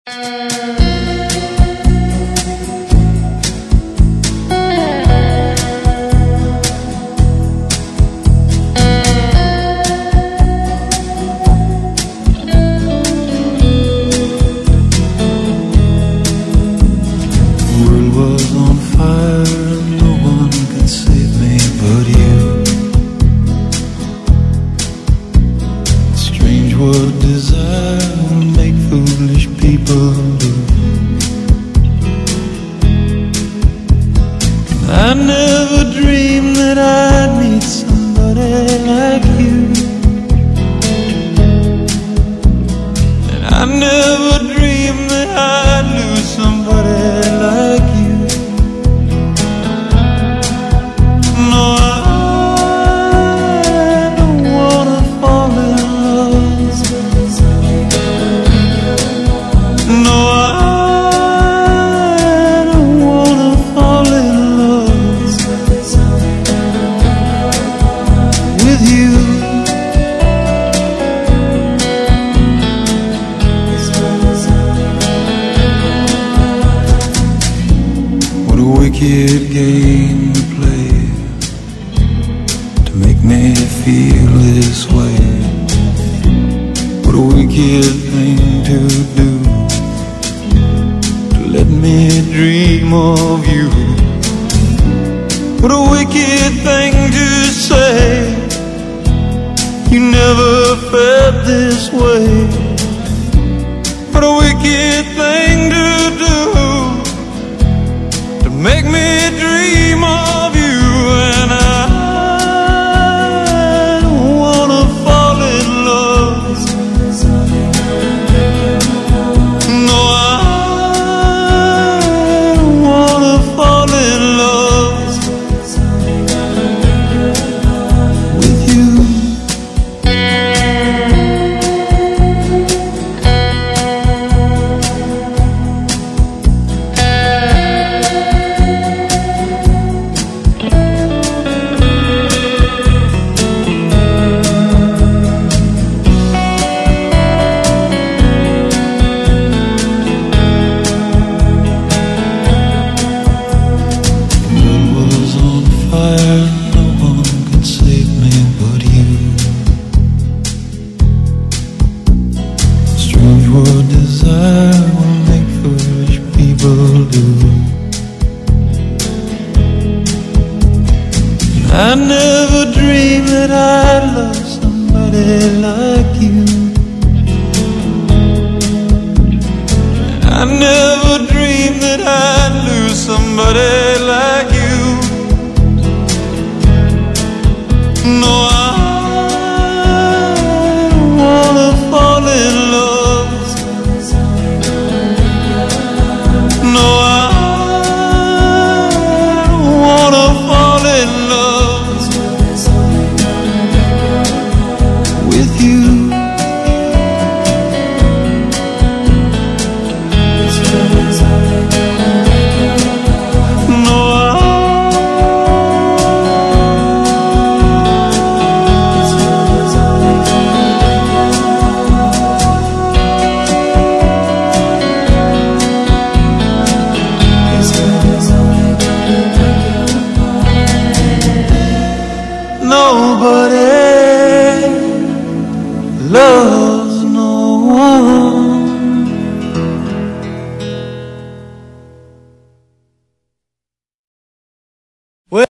What desire will make foolish people do. I never dreamed that I'd meet somebody like you, and I never dreamed that I'd lose somebody like you. No, I don't wanna fall in love. No, I don't wanna fall in love with you. What a wicked game to play to make me feel this way. What a wicked thing to do, let me dream of you. What a wicked thing to say, you never felt this way. What a wicked thing to do, to make me dream of you. And I don't wanna fall in love. No, what desire will make foolish people do. I never dreamed that I'd love somebody like you. I never dreamed that I'd lose somebody